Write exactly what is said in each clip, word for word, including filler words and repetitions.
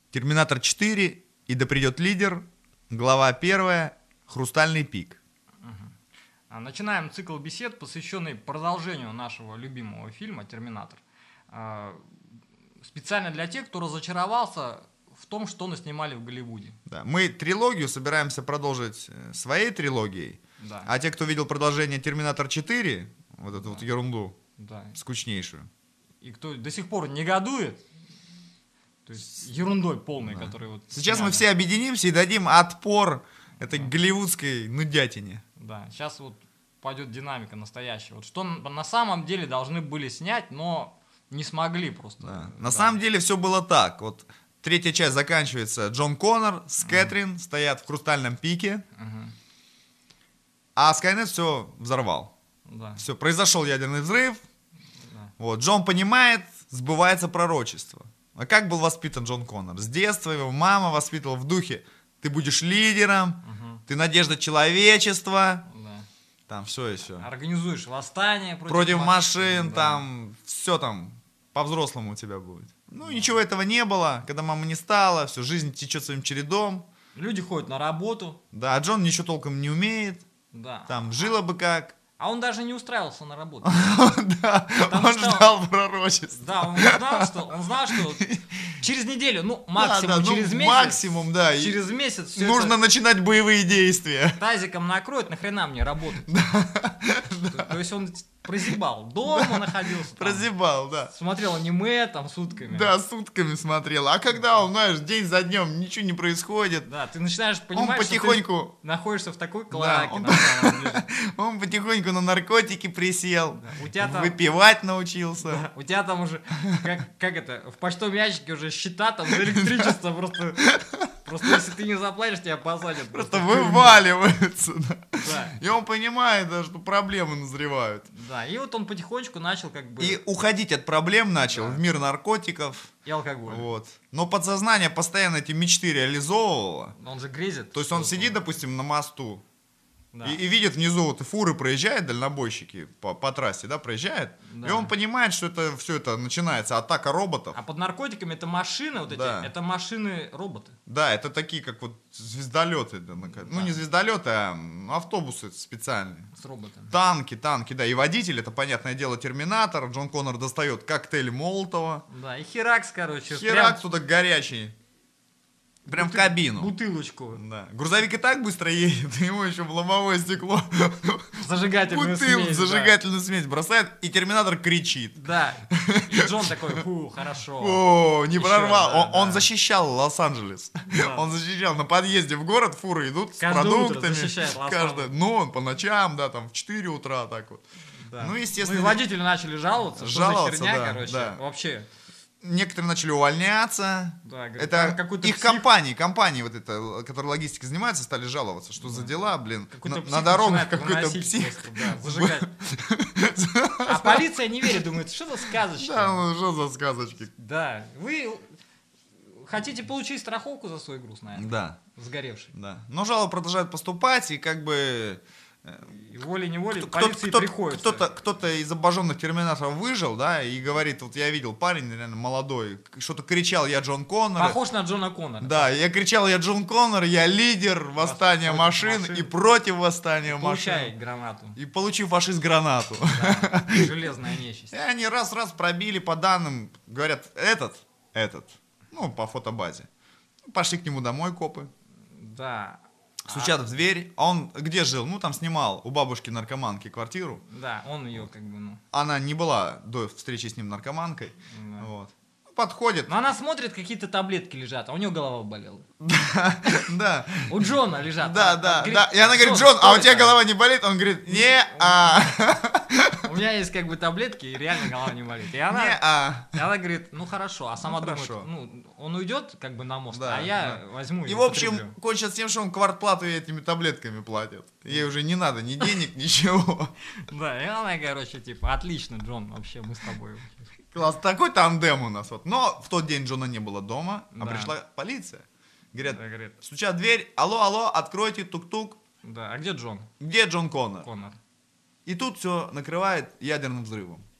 Терминатор четыре и да придет лидер. Глава первая. Хрустальный пик. Угу. Начинаем цикл бесед, посвященный продолжению нашего любимого фильма «Терминатор». Специально для тех, кто разочаровался в том, что наснимали в Голливуде. Да, мы трилогию собираемся продолжить своей трилогией. Да. А те, кто видел продолжение «Терминатор четыре», вот эту да. вот ерунду, да. скучнейшую. И кто до сих пор негодует, то есть ерундой полной, да. которая вот... Сейчас сняли. мы все объединимся и дадим отпор этой да. голливудской нудятине. Да, сейчас вот пойдет динамика настоящая. Вот что на самом деле должны были снять, но не смогли просто. Да. Да. На самом деле все было так. Вот третья часть заканчивается. Джон Коннор с Кэтрин uh-huh. стоят в хрустальном пике. Uh-huh. А Скайнет все взорвал. Да. Все, произошел ядерный взрыв. Да. Вот, Джон понимает, сбывается пророчество. А как был воспитан Джон Коннор? С детства его мама воспитывала в духе: ты будешь лидером, uh-huh. ты надежда человечества. Да. Там все и все. Организуешь восстание против, против машин, машин да. там все там по-взрослому у тебя будет. Ну, да. Ничего этого не было, когда мама не стала, все, жизнь течет своим чередом. Люди ходят на работу. Да, а Джон ничего толком не умеет. Да. Там жило бы как. А он даже не устраивался на работу. Да, он ждал пророчества. Да, он знал, что он знал, что через неделю, ну максимум через месяц. Максимум, да. Через месяц все нужно начинать боевые действия. Тазиком накроет, нахрена мне работать. То есть он прозябал, дома находился. Прозябал, да. Смотрел аниме там сутками. Да, сутками смотрел. А когда он, знаешь, день за днем ничего не происходит. Да, ты начинаешь понимать, он потихоньку... что ты находишься в такой клаке. Да, он... он потихоньку на наркотики присел, да, у тебя там... выпивать научился. Да, у тебя там уже, как, как это, в почтовом ящике уже счета там за электричество просто... Просто если ты не заплатишь, тебя посадят. Просто, просто вываливаются. Да. Да. И он понимает, да, что проблемы назревают. Да, и вот он потихонечку начал как бы... И уходить от проблем начал да. в мир наркотиков. И алкоголя. Вот. Но подсознание постоянно эти мечты реализовывало. Но он же грезит. То есть он сидит, допустим, на мосту. Да. И, и видит внизу вот фуры проезжают, дальнобойщики по, по трассе, да, проезжают. Да. И он понимает, что это все это начинается атака роботов. А под наркотиками это машины вот эти, да. это машины-роботы. Да, это такие, как вот звездолеты. Да. Ну, не звездолеты, а автобусы специальные. С роботами. Танки, танки, да. И водитель, это, понятное дело, терминатор. Джон Коннор достает коктейль Молотова. Да, и херакс, короче. Херакс туда горячий. Прям Бутыль, в кабину. Бутылочку. Да. Грузовик и так быстро едет, ему еще в лобовое стекло зажигательную бутылку, смесь. Зажигательную да. смесь бросает, и терминатор кричит. Да. И Джон такой: фу, хорошо. О, не еще, прорвал. Да, он, да. он защищал Лос-Анджелес. Да. Он защищал. На подъезде в город фуры идут каждое с продуктами. Каждое. Ну, он по ночам, да, там в четыре утра так вот. Да. Ну, естественно. Ну, и водители начали жаловаться, жаловаться, что за херня, да, короче. Да. Вообще. Некоторые начали увольняться. Да, говорит, это их псих... компании, компании вот это, которые логистикой занимаются, стали жаловаться, что да. за дела, блин, на, на дорогах какой-то псих. Просто, да, зажигать. А полиция не верит, думает, что за сказочки. Да, ну что за сказочки. Да, вы хотите получить страховку за свой груз, наверное? Да. Сгоревший. Да. Но жалобы продолжают поступать, и как бы... Волей-неволей кто, полиции кто, приходится. Кто-то, кто-то из обожженных терминаторов выжил, да, и говорит, вот я видел парень, реально молодой, что-то кричал: я Джон Коннор. Похож на Джона Коннора. Да, я кричал: я Джон Коннор, я лидер восстания машин, машин и против восстания и машин. Получай гранату. И получив фашист гранату. Да, железная нечисть. И они раз-раз пробили по данным, говорят, этот, этот, ну, по фотобазе. Пошли к нему домой копы. Да. Стучат а... в дверь, а он где жил? Ну, там снимал у бабушки-наркоманки квартиру. Да, он ее как бы, ну... Она не была до встречи с ним наркоманкой. Да. Вот. Подходит. Но она смотрит, какие-то таблетки лежат, а у нее голова болела. Да, да. У Джона лежат. Да, да, да. И она говорит: Джон, а у тебя голова не болит? Он говорит: не-а. У меня есть как бы таблетки, и реально голова не болит. И она, не-а. И она говорит: ну хорошо, а сама ну, думает, хорошо. ну, он уйдет как бы на мост, да, а я да. возьму и И в общем, кончится тем, что он квартплату этими таблетками платит. Ей уже не надо ни денег, ничего. Да, и она, короче, типа: отлично, Джон, вообще мы с тобой. Класс, такой тандем у нас. Вот. Но в тот день Джона не было дома, а да. пришла полиция. Говорят, да, говорит. Стучат в дверь: алло, алло, откройте, тук-тук. Да, а где Джон? Где Джон Коннор? Коннор. И тут все накрывает ядерным взрывом.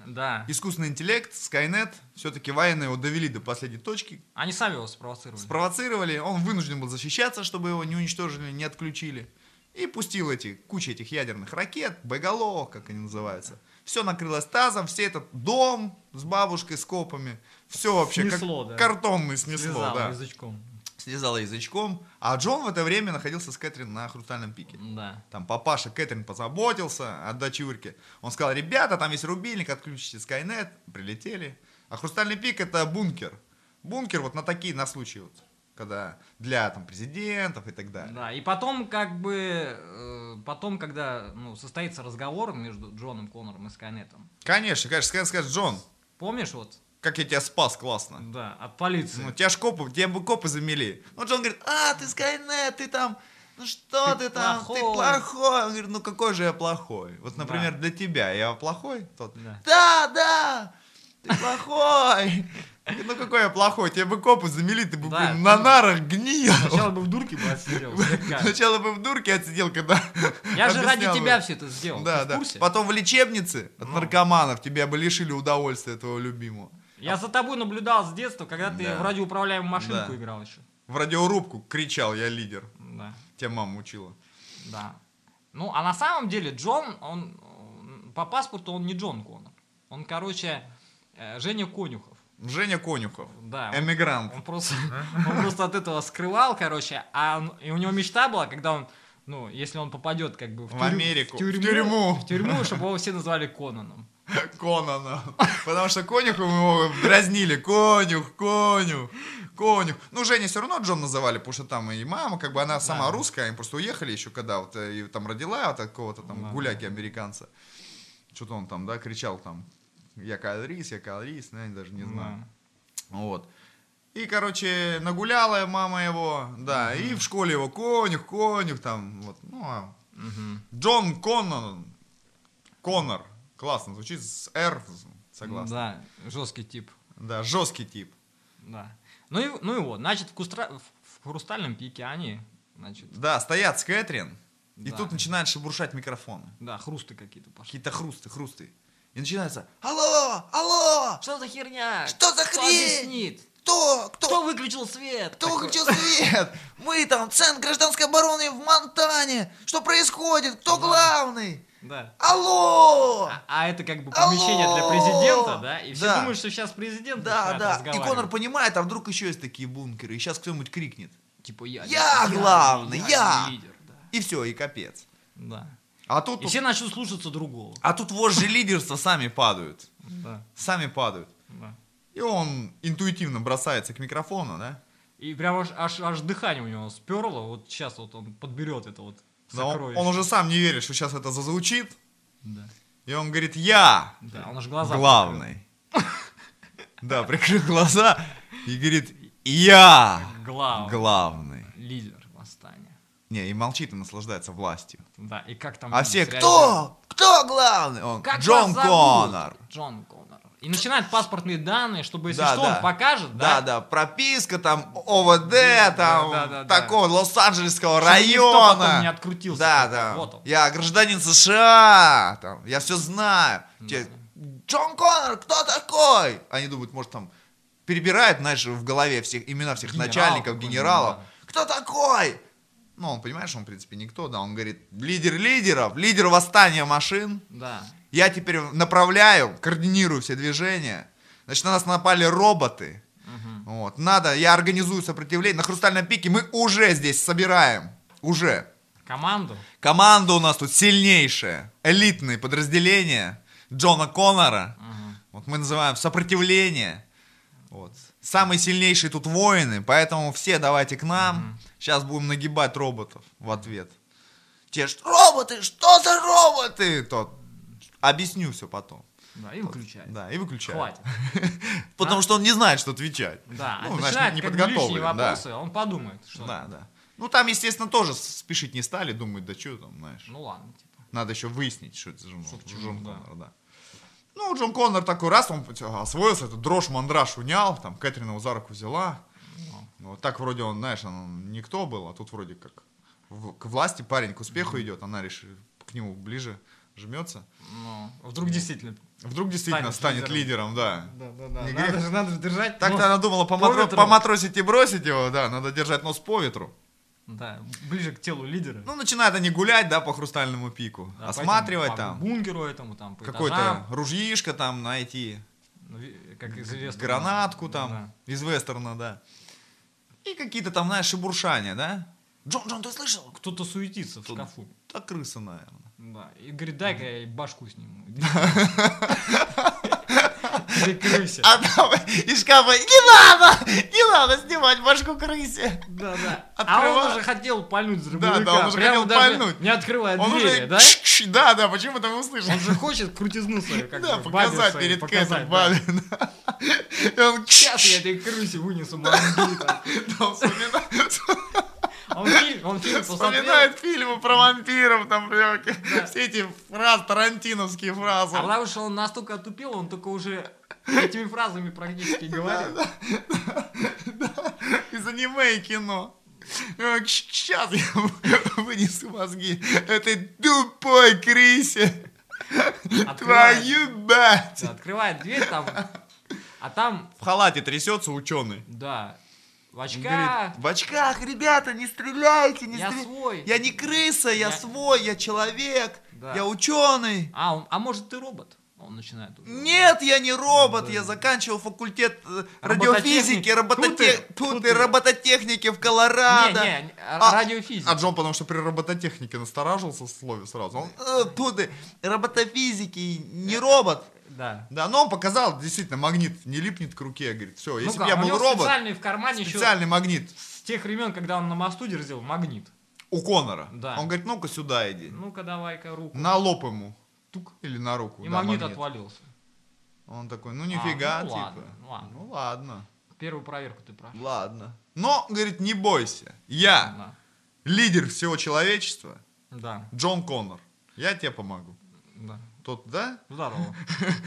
Да. Искусственный интеллект, Скайнет, все-таки военные его довели до последней точки. Они сами его спровоцировали. Спровоцировали, он вынужден был защищаться, чтобы его не уничтожили, не отключили. И пустил эти, кучу этих ядерных ракет, боеголовок, как они называются. Все накрылось тазом, все этот дом с бабушкой, с копами, все вообще Снесло, как да. картонный снесло. Слезало Да. язычком. Слезало язычком. А Джон в это время находился с Кэтрин на Хрустальном пике. Да. Там папаша Кэтрин позаботился о дочурке. Он сказал: ребята, там есть рубильник, отключите Скайнет. Прилетели. А Хрустальный пик — это бункер. Бункер вот на такие, на случай вот, когда для там президентов и так далее. Да, и потом, как бы, э, потом, когда ну, состоится разговор между Джоном Коннором и Скайнетом. Конечно, конечно, Скайнет скажет: Джон, Помнишь, вот, как я тебя спас, классно. да, от полиции. Ну, тебя ж копы, тебя бы копы замели. Ну, Джон говорит: а, ты Скайнет, ты там, ну что ты, Ты там, плохой. ты плохой. Он говорит: ну какой же я плохой? Вот, например, Да. для тебя я плохой? Тот, Да. да, да, ты плохой. Ну какой я плохой? Тебя бы копы замели, ты бы, Да, блин, ты- на нарах гнил. Сначала бы в дурке бы отсидел, слегка. Сначала бы в дурке отсидел, когда Я же ради объяснял тебя бы. все это сделал, Да, ты в да. курсе? Потом в лечебнице от Ну. наркоманов тебя бы лишили удовольствия твоего любимого. Я за тобой наблюдал с детства, когда ты Да. в радиоуправляемую машинку Да. играл еще. В радиорубку кричал: я лидер. Да, Тебя мама учила. да. Ну, а на самом деле Джон, он, он- по паспорту он не Джон Коннор. Он, короче, э, Женя Конюхов. Женя Конюхов. Да. он- Эмигрант. Он просто, он просто от этого скрывал, короче, а он- и у него мечта была, когда он, ну, если он попадет как бы в, В тюрь- Америку, в тюрьму, в тюрьму. в тюрьму, чтобы его все назвали Конаном. Конана. Потому что Конюхом его дразнили. Конюх, конюх, конюх. Ну, Женя все равно Джон называли, потому что там и мама, как бы она сама Да. русская, они просто уехали еще, когда вот э, и там родила вот какого-то там Да, гуляки-американца. Что-то он там, да, кричал там: я калрис, я калрис, ну, я даже не знаю. Вот. И, короче, нагуляла мама его, да, и в школе его конюх, конюх, там, вот, ну, а Мгм. Джон Коннор, Коннор, классно звучит, с R, согласен. Да, жесткий тип. Да, жесткий тип. Да. Ну и, ну и вот, значит, в, Кустра... в- в Хрустальном пике они, значит, Да, стоят с Кэтрин, и Да. тут начинают шебуршать микрофоны. да, хрусты какие-то пошли. Какие-то хрусты, хрусты. И начинается: алло, алло, Что за херня? Что за Кто хрень? объяснит? кто, кто, Кто выключил свет? кто Такой. выключил свет? Мы там, Центр гражданской обороны в Монтане. Что происходит? Кто Да. главный? Да. Алло! А, а это как бы Алло! помещение для президента, да? И все Да. думают, что сейчас президент Да, начинает да. И разговаривать. Конор понимает, а вдруг еще есть такие бункеры, и сейчас кто-нибудь крикнет. Типа я. Я главный, я! лидер, да. И все, и капец. Да. А тут, И все начнут слушаться другого. а тут вожжи лидерства сами падают. Да. Сами падают. Да. И он интуитивно бросается к микрофону, да? И прям аж, аж, аж дыхание у него сперло. Вот сейчас вот он подберет это вот Но он, сокровище. он уже сам не верит, что сейчас это зазвучит. Да. И он говорит: я Да, он аж глаза главный. Да, прикрыл глаза и говорит: я прикрыл. Главный. главный. Лидер восстания. Не, и молчит и наслаждается властью. Да, и как там... А все: среагируют? кто? Кто главный? Он: Как Джон вас зовут? Коннор. Джон Коннор. И начинает паспортные данные, чтобы, если Да, что, да. он покажет, Да, да? да, прописка там, ОВД там, да, да, да. такого Лос-Анджелесского Чтобы никто потом района. не открутился. Да, потом. да. Вот он. Я гражданин США, там, я все знаю. Да. Те, Джон Коннор, кто такой? Они думают, может, там перебирают, знаешь, в голове всех имена всех Генерал начальников, какой-нибудь, генералов. да. Кто такой? Ну, он, понимаешь, он, в принципе, никто, да. Он говорит: лидер лидеров, лидер восстания машин. Да. Я теперь направляю, координирую все движения. Значит, на нас напали роботы. Мгм. Вот, надо, я организую сопротивление. На Хрустальном пике мы уже здесь собираем. Уже. Команду. Команда у нас тут сильнейшая. Элитные подразделения Джона Коннора. Мгм. Вот мы называем сопротивление. Вот. Самые сильнейшие тут воины, поэтому все давайте к нам. Сейчас будем нагибать роботов в ответ. Те, что роботы, что за роботы? Тот. Объясню все потом. Да, и выключает. Да, и выключаю. Хватит. Потому что он не знает, что отвечать. Да, Ну, а знаешь, начинает не как бы лишние подготовлен, да. вопросы, он подумает, что... Да, да. Ну, там, естественно, тоже спешить не стали, думают: да что там, знаешь. Ну ладно, типа. Надо еще выяснить, что это за Джон, Что почему, Джон да. Коннор, да. Ну, Джон Коннор такой раз, он освоился, эту дрожь, мандраж унял, там, Кэтрин его за руку взяла. Ну, Вот так вроде он, знаешь, он никто был, а тут вроде как в- к власти парень, к успеху идет, она решила к нему ближе жмется. Ну, вдруг действительно. Вдруг действительно Станет станет лидером, да. Да, да, да. Не Надо грех. же, надо же держать. Так-то нос она думала по помотро- ветру. поматросить и бросить его, да, надо держать нос по ветру. Да, ближе к телу лидера. Ну, начинают они гулять, да, по хрустальному пику, Да, осматривать по этому, там, По бункеру этому, там, по какой-то этажам. ружьишко там найти, Ну, ви- как известно. гранатку там, Да. из вестерна, да. И какие-то там, знаешь, шебуршания, да? Джон, Джон, ты слышал? Кто-то суетится в Тут- шкафу. Да крыса, наверное. Да. И говорит, дай-ка я ей башку сниму. Прикройся. А там из шкафа, не надо, не надо снимать башку крысе. Да, да. А Открывай. он уже хотел пальнуть с Да, да, он дробовика. уже Прямо хотел даже пальнуть. не открывая Он двери, уже, да? кш-кш, да, да, почему-то мы услышали. Он же хочет крутизну свою, как Да, бы, бабе показать своей перед показать, Кэтрин да. бабе. да. И он Сейчас я этой крысе вынесу мозги. так. да, он вспоминает, Он фильм, он фильм посмотрел. вспоминает фильмы про вампиров, там прям все эти фразы, тарантиновские фразы. А потому что он настолько отупел, он только уже этими фразами практически говорил. Из аниме и кино. Сейчас я вынесу мозги этой тупой крысе. Открывает, Твою мать. да, открывает дверь там, а там, В халате трясется ученый. да, в Он очках, говорит, в очках, ребята, не стреляйте, не я стреляйте. свой. Я не крыса, я, Я- свой, я человек, Да. я ученый. А, он- а может ты робот? Он начинает уже. Нет, я не робот, Да. я заканчивал факультет э, Робототехники. радиофизики, робототе- Тут ты, тут тут и ты. робототехники в Колорадо. Не, не, А- радиофизика. А Джон, потому что при робототехнике настораживался в слове сразу. Он, э, тут и роботофизики, не робот. Да. Да, но он показал, действительно, магнит не липнет к руке, говорит, все, если бы Ну-ка, я у был него робот, специальный в кармане еще специальный магнит с тех времен, когда он на мосту дерзил, магнит. у Конора. Да. Он говорит, ну-ка сюда иди. Ну-ка давай-ка руку. На лоб ему. Тук. Или на руку. И да, магнит отвалился. Он такой, ну нифига, А, ну типа. ладно, ну ладно. Ну ладно. Первую проверку ты прошел. Ладно. Но, говорит, не бойся. Я Да. лидер всего человечества, Да. Джон Коннор. Я тебе помогу. Да. Тот, да? Здорово.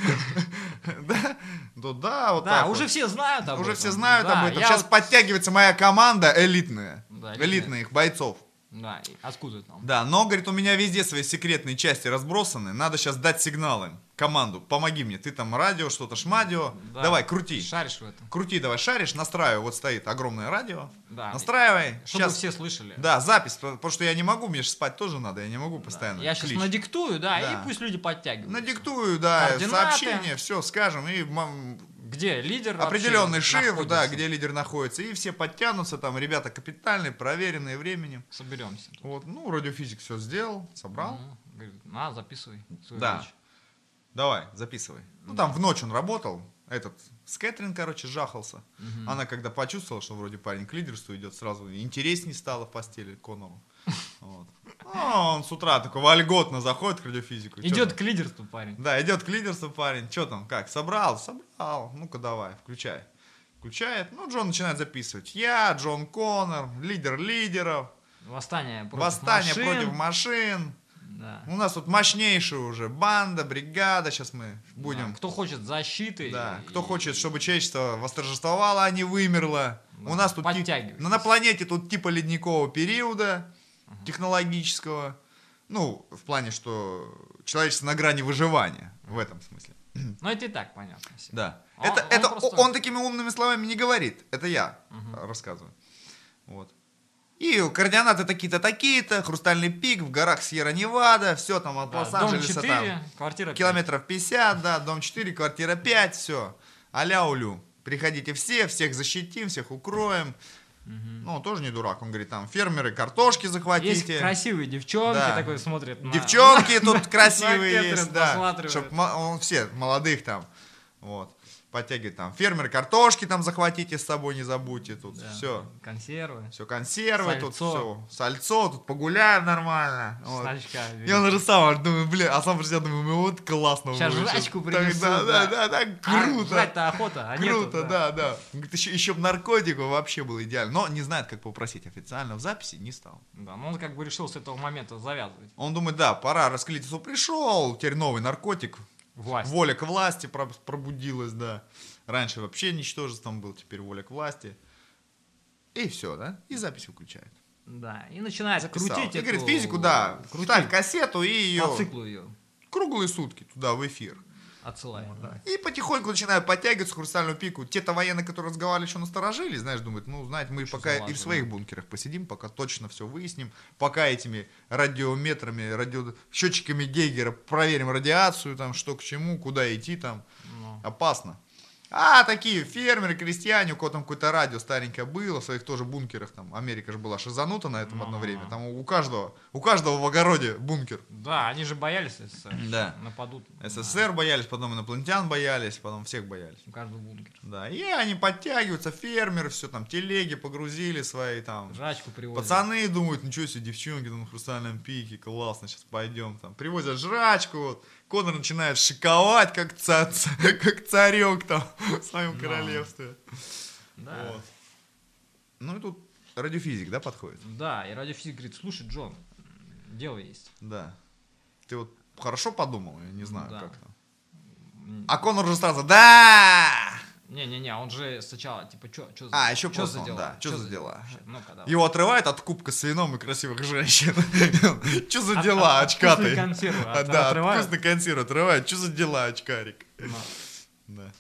Да? Тот, да, вот Да, так уже вот. все знают об Уже этом. все знают Да, об этом. я Сейчас вот- подтягивается моя команда элитная. Да, элитная. Элитных бойцов. Да, и откуда там? Да, но, говорит, у меня везде свои секретные части разбросаны. Надо сейчас дать сигнал им. Команду, помоги мне. Ты там радио, что-то шмадио. Да. Давай, крути. Шаришь в этом. Крути, давай, шаришь, настраивай. Вот стоит огромное радио. Да. Настраивай. Чтобы Сейчас. все слышали. Да, запись, потому что я не могу, мне же спать тоже надо, я не могу постоянно. Я сейчас клич. надиктую, да, Да. и пусть люди подтягивают. Надиктую, да, Координаты. сообщение, все, скажем, и м- Где лидер определенный вообще шифр, да, находится. где лидер находится, и все подтянутся, там ребята капитальные, проверенные временем. Соберемся. Вот, ну, радиофизик все сделал, собрал. Ну, говорит, на, записывай свою Да. речь. Давай, записывай. Ну, там в ночь он работал, этот, с Кэтрин, короче, жахался. Мгм. Она когда почувствовала, что вроде парень к лидерству идет, сразу интереснее стало в постели Конору. Вот. А он с утра такой вольготно заходит к радиофизику. Чё Идет там? к лидерству парень. Да, идет к лидерству парень. Что там, как, собрал? Собрал. Ну-ка давай, включай. Включает. Ну, Джон начинает записывать. Я, Джон Коннор, лидер лидеров. Восстание против Восстание машин. против машин. Да. У нас тут мощнейшая уже банда, бригада. Сейчас мы будем... Да. Кто хочет защиты. Да, и- кто хочет, чтобы человечество восторжествовало, а не вымерло. Да, У нас тут... ти- подтягивайтесь. На планете тут типа ледникового периода технологического. Ну, в плане, что человечество на грани выживания. В этом смысле. Ну, это и так понятно. всем. Да. Он- это, он это просто- он такими умными словами не говорит. Это я Мгм. рассказываю. Вот. И координаты такие-то, такие-то, Хрустальный пик в горах Сьерра-Невада, все там от Да, дом Лос-Анджелеса там. четыре, квартира пять. Километров пятьдесят, да, дом четыре, квартира пять, все. Аля-улю. Приходите все, всех защитим, всех укроем. Мгм. Ну, он тоже не дурак, он говорит, там, фермеры, картошки Есть захватите. красивые девчонки, Да. такой смотрят на... Девчонки тут красивые Кэтрин есть, да. посматривает. Чтоб мо- он все, молодых там, вот. Подтягивает там. Фермеры, картошки там захватите с собой, не забудьте тут. Да. Все. Консервы. Все, консервы, тут Сальцо. все. Сальцо, тут погуляем нормально. Вот. Значка. Я нарисовал, думаю, блин, а сам про себя думаю, ну вот классно Сейчас будет. жрачку Так, принесут, Да, да, да, да. да, А круто. жрать-то охота, а нету, Круто, да, да. Говорит, еще, еще бы наркотиков вообще было идеально. Но не знает, как попросить официально в записи, не стал. Да, ну он как бы решил с этого момента завязывать. Он думает, да, пора, раскрытие пришел, теперь новый наркотик. Власть. Воля к власти про- пробудилась, да. Раньше вообще ничтожеством был, теперь воля к власти. И все, да? И запись выключает. Да, и начинает Записал. крутить И говорит, эту- физику, да, крутить ставь кассету и ее... по циклу ее. круглые сутки туда в эфир. Отсылаем, да. И потихоньку начинают подтягиваться хрустальную пику. Те-то военные, которые разговаривали, еще насторожились, знаешь, думают, ну, знаете, мы Что пока за и в лажа, своих да? бункерах посидим, пока точно все выясним, пока этими радиометрами, радио... счетчиками Гейгера проверим радиацию, там, что к чему, куда идти, там, Ну. опасно. А такие фермеры, крестьяне, у кого там какое-то радио старенькое было, в своих тоже бункерах, там, Америка же была шизанута на этом одно время, там у каждого, у каждого в огороде бункер. Да, они же боялись СССР. Да. что Нападут. СССР боялись, потом инопланетян боялись, потом всех боялись. У каждого бункер. Да, и они подтягиваются, фермеры, все там, телеги погрузили свои там. Жрачку привозят. Пацаны думают, ничего себе, девчонки там на хрустальном пике, классно, сейчас пойдем там. Привозят жрачку, вот. Конор начинает шиковать, как, ца- ца- как царек там в своем Да. королевстве. Да. Вот. Ну и тут радиофизик, да, подходит? Да, и радиофизик говорит, слушай, Джон, дело есть. Да. Ты вот хорошо подумал, я не знаю, Да. как там. М, А Конор же сразу, да! Не-не-не, он же сначала, типа, что за, А, еще чё просто он, да, чё за дела? вообще? Ну-ка, давай. Его отрывает от кубка с вином и красивых женщин. Че за От- дела, от- от вкусной очкатый? консервы А, от- Да, от отрывают? вкусной консервы отрывает. Че за дела, очкарик? Ну. Да.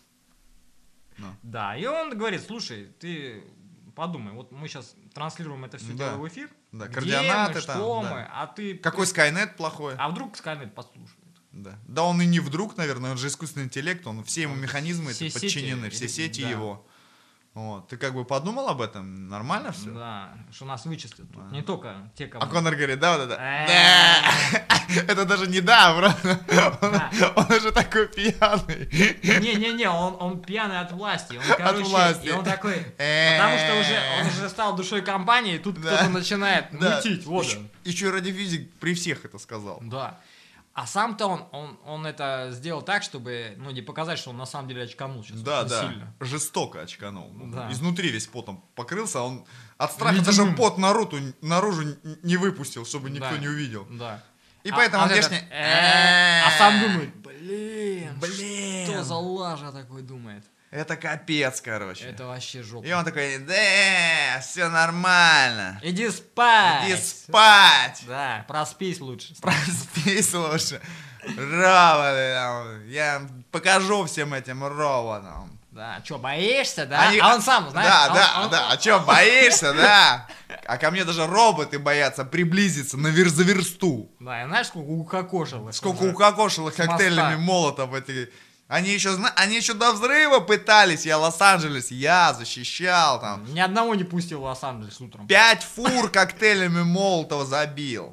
Да, и он говорит, слушай, ты подумай, вот мы сейчас транслируем это все Да. дело в эфир, Да, где координаты мы, там, что да. мы, а ты... Какой Скайнет плохой? А вдруг Скайнет послушает? Да. Да он и не вдруг, наверное, он же искусственный интеллект, он все ему Он- механизмы все эти сети подчинены, все или- сети да. его. Вот. Ты как бы подумал об этом? Нормально все? Да, что нас вычислят тут. А. Не только те, кому... А Конор говорит, да, да, да. Э. Да. Это даже не да, правда. Да. Он уже такой пьяный. Не-не-не, он, он пьяный от власти. Он, короче, власти. И он такой... Э. Потому что уже, он уже стал душой компании, и тут Да. кто-то начинает Да. мутить. Вот Еще, он. еще радиофизик при всех это сказал. Да. А сам-то он, он, он это сделал так, чтобы, ну, не показать, что он на самом деле очканул сейчас Да, очень да, сильно. жестоко очканул. Да. Изнутри весь потом покрылся, он от страха Ледяным. даже пот наружу, наружу н- не выпустил, чтобы никто Да. не увидел. Да. И А- поэтому а он вот этот, внешне... «Э-э-э», А сам думает, блин, Блин. что за лажа такой думает. Это капец, короче. Это вообще жопа. И он такой, да, все нормально. Иди спать. Иди спать. Да, проспись лучше. Проспись лучше. Роботы, там, я покажу всем этим роботам. Да, что, боишься, да? Они- А он сам, знаешь, Да, он- да, он- да. А что, боишься, да? А ко мне даже роботы боятся приблизиться на вер- за версту. Да, и знаешь, сколько укокошил их Сколько уже? укокошило С коктейлями моста. молотов эти. Они еще, зна- они еще до взрыва пытались, я Лос-Анджелес, я защищал там. Ни одного не пустил в Лос-Анджелес утром. Пять фур коктейлями молотова забил.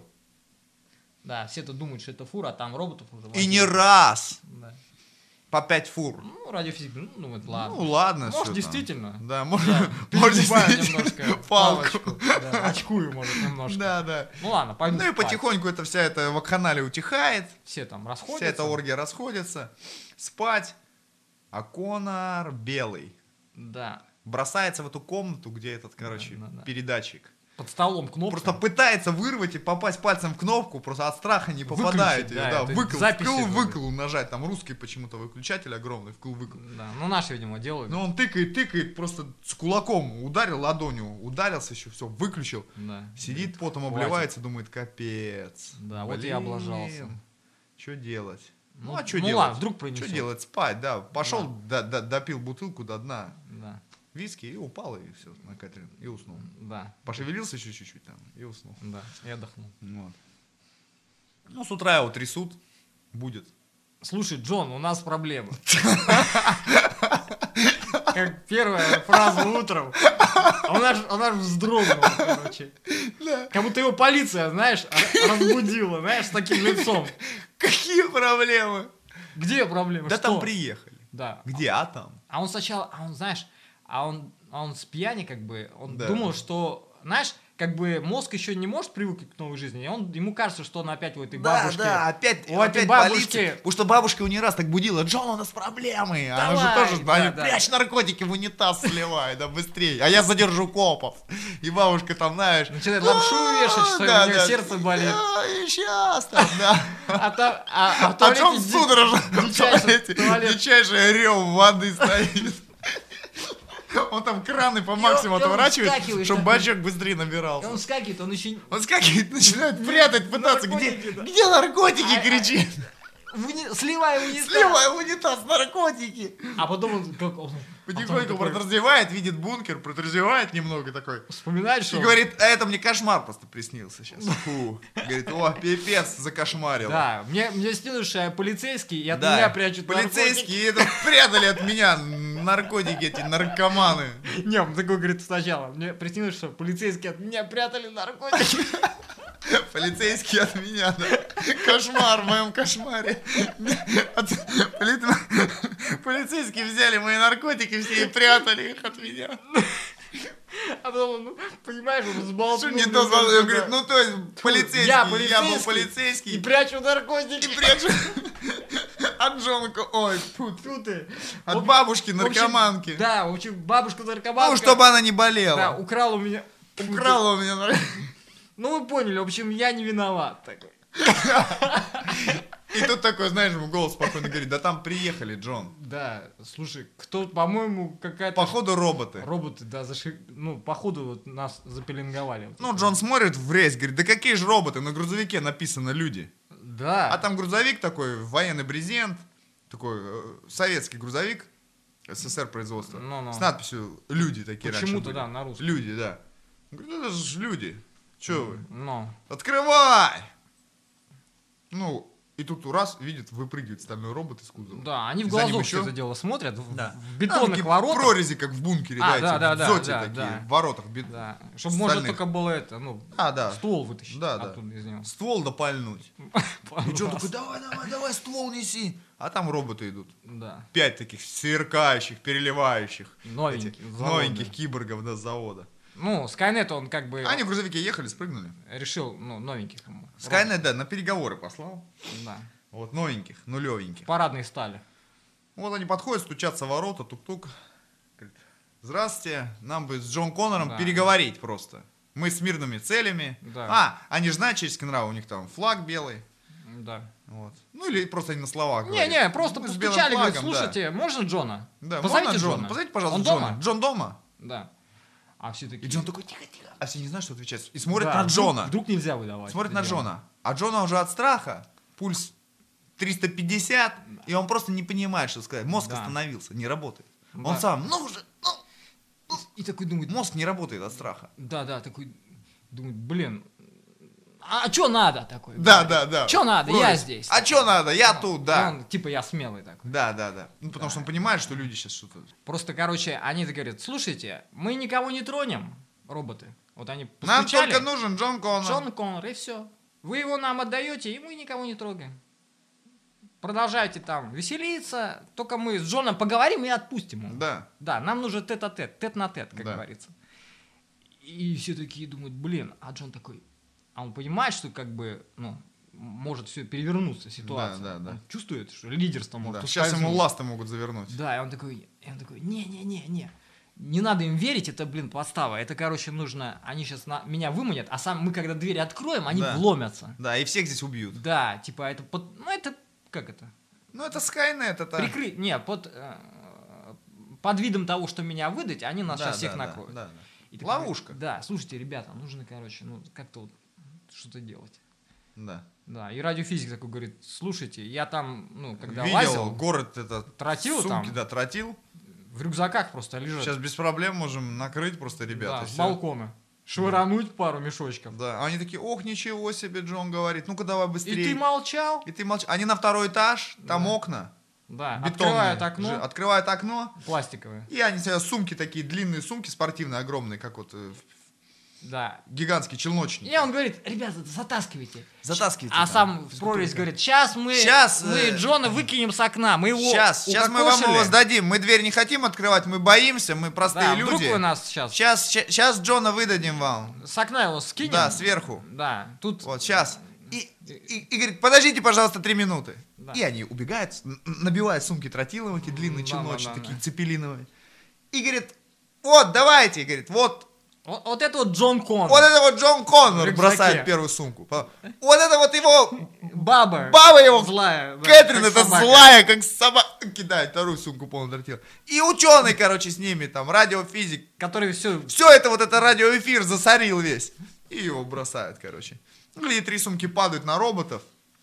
Да, все-то думают, что это фура, а там роботов уже. И не возили. раз. Да. По пять фур. Ну, радиофизик, ну, думает, ладно. Ну ладно, Может, всё там. действительно. Да, может, Да, может перегибаю действительно немножко палку. палочку. Да, очкую, может, немножко. Да, да. Ну ладно, пойду Ну и спать. потихоньку это вся эта вакханалия утихает. Все там расходятся. Вся эта оргия расходится. Спать. А Конор белый Да. бросается в эту комнату, где этот, короче, Да, да, да. передатчик. Под столом кнопка. Просто пытается вырвать и попасть пальцем в кнопку, просто от страха не попадает. Выключить, да, Да, это выкл, записи вкл, вроде. выкл нажать. Там русский почему-то выключатель огромный, вкл, выкл. Да, ну наши, видимо, делают. Но он тыкает, тыкает, просто с кулаком ударил ладонью, ударился еще, все, выключил. Да. Сидит, потом Хватит. обливается, думает, капец. Да, вот я облажался. Что делать? Ну, Ну, а что ну делать? ладно, вдруг пронесет. Что делать? Спать, да. Пошел, до- до- допил бутылку до дна Да, виски и упал, и все, на Кэтрин, и уснул. да, Пошевелился еще чуть-чуть там, и уснул. да, я отдохнул. Вот. Ну, с утра его трясут, будет. Слушай, Джон, у нас проблема. Как первая фраза утром. Он аж, он аж вздрогнул, короче. Как будто его полиция, знаешь, р- разбудила, знаешь, с таким лицом. Какие проблемы? Где проблема? Да Что? там приехали. Да. Где, а там? А он сначала, а он, знаешь, а он, а он с пьяни, как бы, он Да. думал, что, знаешь, как бы мозг еще не может привыкнуть к новой жизни, и он, ему кажется, что он опять у этой Да, бабушки. да, опять, у этой опять бабушки- полиция. Потому что бабушка его не раз так будила. Джон, у нас проблемы. А она же Давай, тоже, да, они, да. прячь наркотики в унитаз сливай, да быстрее. А я задержу копов. И бабушка там, знаешь... Начинает лапшу вешать, что у нее сердце болит. И сейчас там, да. А, там, а, а в А Джон туалете ди- судорожно в дичайший туалете, туалет. дичайший рев воды стоит. Он там краны по максимуму и он отворачивает, вскакивает чтобы такой. бачок быстрее И набирался. он скакивает, он еще... Он скакивает, начинает прятать, пытаться, где, Наркотики, да. где наркотики, А- кричит. в уни... сливай в унитаз. Сливай в унитаз наркотики. А потом он, как, он Потихоньку такой протразевает, видит бункер, протразевает немного такой. вспоминает, что... И говорит, а это мне кошмар просто приснился сейчас. Фу. Говорит, о, пипец, закошмарил. Да, мне, мне снилось, что я полицейский, и от Да, меня прячут наркотики. полицейские это прятали от меня наркотики эти, наркоманы. Не, он такой говорит сначала, мне приснилось, что полицейские от меня прятали наркотики. Полицейские от меня, да. Кошмар в моем кошмаре. От- поли- Полицейские взяли мои наркотики все и прятали их от меня. А потом, он, ну, понимаешь, он взболтнул. Что не то сказал? Он говорит, ну то есть полицейский, я я был полицейский, и полицейский. прячу наркотики. И прячу от Джонка, ой, фу, Фу ты. от В- бабушки в общем, наркоманки. Да, в общем, бабушка наркоманка. Ну, чтобы она не Да, болела. украла у меня... Украла у меня наркотики. Ну, вы поняли, в общем, я не виноват такой. И тут такой, знаешь, ему голос спокойно говорит, да там приехали, Джон. Да, слушай, кто, по-моему, какая-то... Походу роботы. Роботы, да, заши... ну, походу вот нас запеленговали. Вот Ну, это. Джон смотрит в рейс, говорит, да какие же роботы, на грузовике написано люди. Да. А там грузовик такой, военный брезент, такой э, советский грузовик, СССР производства, Ну-ну. с надписью «Люди» такие раньше Почему-то, были. да, на русском. Люди, да. Он говорит, ну это же люди. Че вы? Ну, Открывай! Ну, и тут раз, видит, выпрыгивает стальной робот из кузова. да, они в И за ним глазок еще- все это дело смотрят, в- Да. в Там бетонных такие воротах. прорези, как в бункере, А, да, да, эти да, в да, дзоте да, такие, да. в воротах. бет- Да, чтобы можно стальных. только было это, ну, А, да. ствол вытащить Да, да. оттуда из него. Ствол допальнуть. И Джон такой, давай, давай, давай, ствол неси. А там роботы идут. Да, Пять таких сверкающих, переливающих. новенький. этих заводный. новеньких киборгов, да, с завода. Ну, Скайнет, он как бы Они в грузовике ехали, спрыгнули. решил, ну, новеньких ему. Скайнет, да, на переговоры послал. Да, Вот, новеньких, нулевеньких. парадные стали. Вот они подходят, стучатся в ворота, тук-тук. Говорит, здравствуйте, нам бы с Джон Коннором Да. переговорить просто. Мы с мирными целями. Да. А, они же знают честь нрава, у них там флаг белый. Да. Вот. Ну или просто они на словах говорят. Не-не, просто Мы с белым постучали, говорят, флагом, да. слушайте, можно Джона? Да, Позовите можно Джона? Джона. Позовите, пожалуйста, Он Джона. дома? Джон дома? Да. А все такие... И Джон такой, тихо-тихо. А все не знают, что отвечать. И смотрят Да, на вдруг- Джона. Вдруг нельзя выдавать. Смотрят это на дело. Джона. А Джона уже от страха. Пульс триста пятьдесят. И он просто не понимает, что сказать. Мозг Да. остановился, не работает. Да. Он сам, ну уже, ну. И такой думает, Мозг не работает от страха. да-да, такой думает, блин, а что надо такой? Да, да, да. Что надо? Вроде. Я здесь. А что надо? Я тут, И да. он, типа, я смелый такой. Да, да, да. Ну, потому что он понимает, что люди сейчас что-то... Просто, короче, они говорят, слушайте, мы никого не тронем, роботы. Вот они Нам постучали. только нужен Джон Коннор. Джон Коннор, и все. Вы его нам отдаете, и мы никого не трогаем. Продолжайте там веселиться, только мы с Джоном поговорим и отпустим его. Да. Да, нам нужен тет-а-тет, тет-на-тет, как Да. говорится. И все такие думают, блин, а Джон такой, а он понимает, что как бы, ну, может все перевернуться ситуация. Да, да, да. Он чувствует, что лидерство может Да. Сейчас ему ускользнуть. ласты могут завернуть. Да, и он такой, и он такой, не-не-не-не, не надо им верить, это, блин, подстава. Это, короче, нужно, они сейчас на, меня выманят, а сам мы, когда двери откроем, они Да. вломятся. Да, и всех здесь убьют. Да, типа, это, под, ну, это, как это? Ну, это Скайнет, это... Прикры... Не, под, э, под видом того, что меня выдать, они нас Да, сейчас всех да, накроют. Да, да, И да. такой, Ловушка. Да, слушайте, ребята, нужно, короче, ну, как-то вот что-то делать. Да. Да, и радиофизик такой говорит, слушайте, я там, ну, когда Видел лазил, город этот... тротил сумки, там, да, тротил. в рюкзаках просто лежат. Сейчас без проблем можем накрыть просто Да, ребята. с всё. балкона. Швырануть пару мешочков. Да, а они такие, ох, ничего себе, Джон говорит, ну-ка давай И быстрее. ты молчал? И ты молчишь. Они на второй этаж, там Да. окна. Да, Бетонные. открывают окно, Же- Открывают окно. пластиковое. И они себе сумки такие, длинные сумки спортивные, огромные, как вот э, Да. гигантские челночники. И он говорит, ребята, затаскивайте. Затаскивайте. А там. сам в прорезь говорит, сейчас мы, Щас, мы э, Джона выкинем с окна, мы его Сейчас, сейчас мы вам укокошили. его сдадим. Мы дверь не хотим открывать, мы боимся, мы простые Да, люди. вдруг вы нас сейчас Сейчас, сейчас Джона выдадим вам. с окна его скинем. Да, сверху. Да, тут... Вот, сейчас. И, и, и говорит, подождите, пожалуйста, три минуты. Да. И они убегают, н- набивают сумки тротиловые, эти длинные Да, челночи, да, да, такие да. цепелиновые. И говорит, вот, давайте, говорит, вот, Вот, вот это вот Джон Коннор. вот это вот Джон Коннор рюкзаке. бросает первую сумку. По- Вот это вот его, Баба. баба его, Злая. да, Кэтрин, как это собака. злая, как собака, кидает вторую сумку полную тротила. И ученый, короче, с ними, там, радиофизик. Который все... Все это вот это радиоэфир засорил весь. И его бросают, короче. Ну, и три сумки падают на роботов.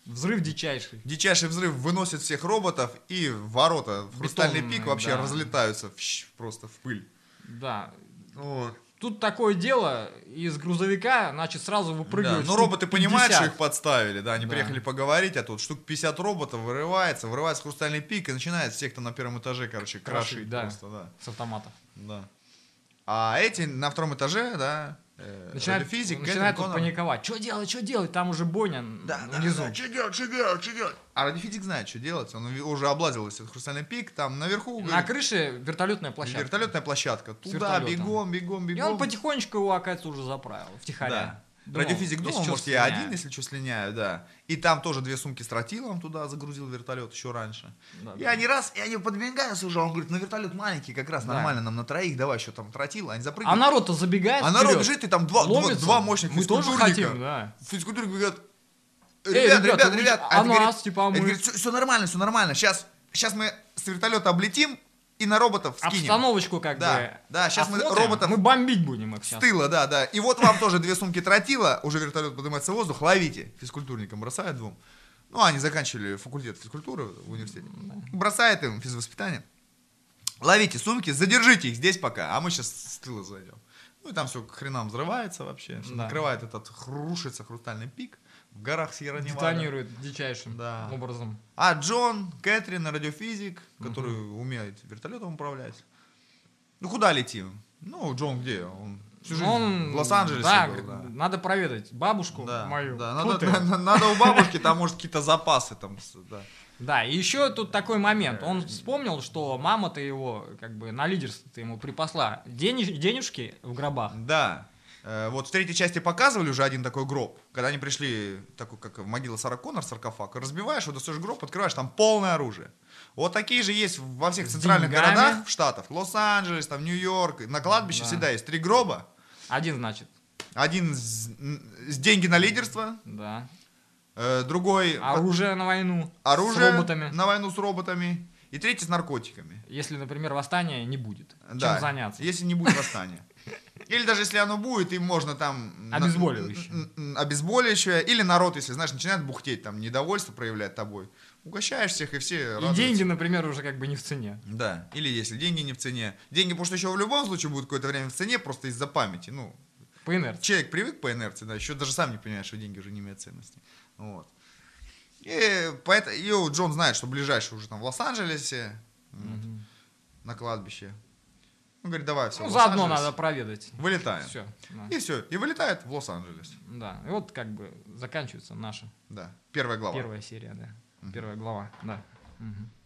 Взрыв дичайший. Дичайший взрыв выносит всех роботов, и ворота в Хрустальный Бетонные, пик вообще да. разлетаются в щ- просто в пыль. Да. Вот. Тут такое дело, из грузовика, значит, сразу Да. выпрыгивают. Ну, штук роботы понимают, пятьдесят. что их подставили, да, они Да. приехали поговорить, а тут штук пятьдесят роботов вырывается, вырывается в Хрустальный пик и начинает всех, кто на первом этаже, короче, Крошить, крошить да. просто, да. С автомата. Да. А эти на втором этаже, да, э, Начинает, радиофизик, начинает Кэтрин тут Коннор. паниковать. Что делать, что делать? Там уже бойня Да, да, внизу. да, что делать, что делать, что делать? А радиофизик знает, что делать, он уже облазил этот Хрустальный пик, там наверху, На говорит, крыше вертолетная площадка. вертолетная площадка, С туда вертолетом. бегом, бегом, И бегом. он потихонечку его, оказывается, уже заправил, втихаря. Да. Думал, Радиофизик если думал, чё, может, я слиняю. один, если что, слиняю, да. И там тоже две сумки с тротилом туда загрузил вертолет еще раньше. Да, и да. они раз, и они подвигаются уже, он говорит, ну вертолет маленький, как раз Да. нормально нам на троих, давай еще там тротил, они А запрыгивают. народ-то забегает А народ вперед, бежит, и там два, два, ломится. два мощных Мы тоже физкультурника. хотим, да. Физкультурники говорят, Эй, ребят, ребята, ребят, вы ребят. чё, А а это говорит- нас, типа, а это мы? говорит, все, нормально, все нормально, сейчас, сейчас мы с вертолета облетим и на роботов скинем. Обстановочку как Да, бы да, щас мы осмотрим. роботов- Мы бомбить будем их С сейчас. тыла, да, да. И вот вам тоже две сумки тротила, уже вертолет поднимается в воздух, ловите. Физкультурникам бросают двум. Ну, они заканчивали факультет физкультуры в университете. Бросает им физвоспитание. Ловите сумки, задержите их здесь пока, а мы сейчас с тыла зайдем. Ну и там все к хренам взрывается вообще, всё Да. накрывает этот, рушится Хрустальный пик в горах Сьерра-Невада. Детонирует дичайшим Да. образом. А Джон, Кэтрин, радиофизик, который умеет вертолетом управлять. Ну куда летим? Ну, Джон где? Он всю жизнь Он, в Лос-Анджелесе да, был, г- да. надо проведать бабушку Да, мою. да, Фу надо, ты. на- надо у бабушки, там, может, какие-то запасы там, с- да. Да, и еще тут такой момент. Он вспомнил, что мама-то его, как бы, на лидерство ему припасла денеж- денежки в гробах. Да. Э, Вот в третьей части показывали уже один такой гроб, когда они пришли, такой как могила Сара Коннор, саркофаг, разбиваешь, вот достаешь гроб, открываешь, там полное оружие. Вот такие же есть во всех С центральных деньгами. городах в Штатах, Лос-Анджелес, там Нью-Йорк, на кладбище Да. всегда есть три гроба, Один, значит, один с, н- с деньги на лидерство, да. э, другой Оружие на войну оружие с роботами. на войну с роботами, и третий с наркотиками. Если, например, восстания не будет. Да, Чем заняться? если не будет восстания. Или даже если оно будет, им можно там... на- Обезболивающее. н- н- Обезболивающее. Или народ, если, знаешь, начинает бухтеть, там, недовольство проявлять тобой. Угощаешь всех, и все И радуются. деньги, например, уже как бы не в цене. Да, или если деньги не в цене. Деньги, потому что еще в любом случае будут какое-то время в цене, просто из-за памяти. Ну, По инерции. человек привык по инерции, да, еще даже сам не понимает, что деньги уже не имеют ценности. Вот. И, поэтому, и Джон знает, что ближайший уже там в Лос-Анджелесе, Мгм. на кладбище. Он говорит, давай, все, Ну, заодно надо проведать. Вылетаем. Все. Да. И все, и вылетает в Лос-Анджелес. Да. И вот как бы заканчивается наша Да, первая глава. первая серия, да. Первая глава, да. Мгм.